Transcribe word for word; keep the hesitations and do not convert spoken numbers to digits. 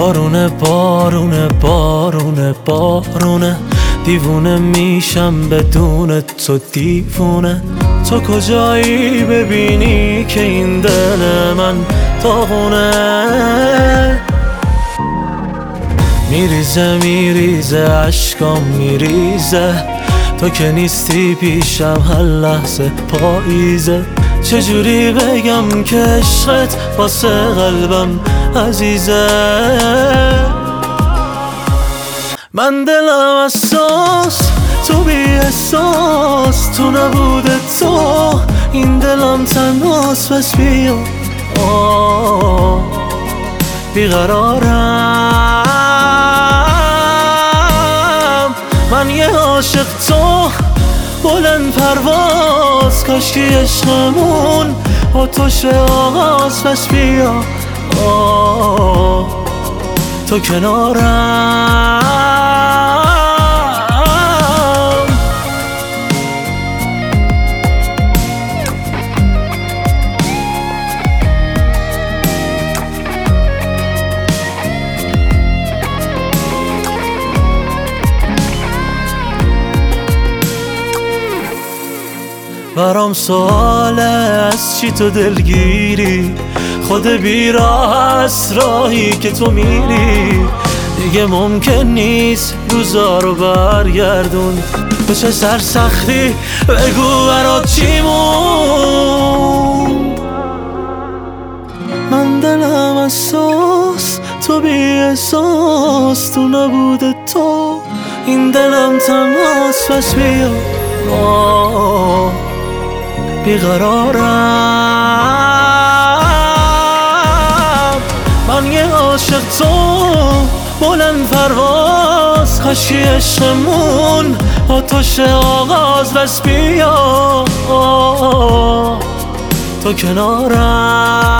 بارونه بارونه بارونه بارونه دیوونه میشم بدون تو دیوونه. تو کجایی ببینی که این دل من داغونه؟ میریزه میریزه عشقام میریزه، تو که نیستی پیشم هر لحظه پاییزه. چجوری بگم که عشقت واسه قلبم عزیزه؟ من دلم اساس تو بی احساس، تو نبود تو این دلم تنهاست. بس بیا بیقرارم، من یه عاشق تو بلند پرواز، کاشکی عشقمون آتش آغاز. پس بیا تو کنارم. برام سواله از چی تو دلگیری، خود بیراه است راهی که تو میری. دیگه ممکن نیست روزا رو برگردون، تو چه سرسختی بگو برات چی مون. من دلم اساس تو بی احساس، تو نبود تو این دلم تنهاست. پس بیا بیقرارم، من یه عاشق تو بلند پرواز، کاشکی عشقمون آتش آغاز. بس بیا تو کنارم.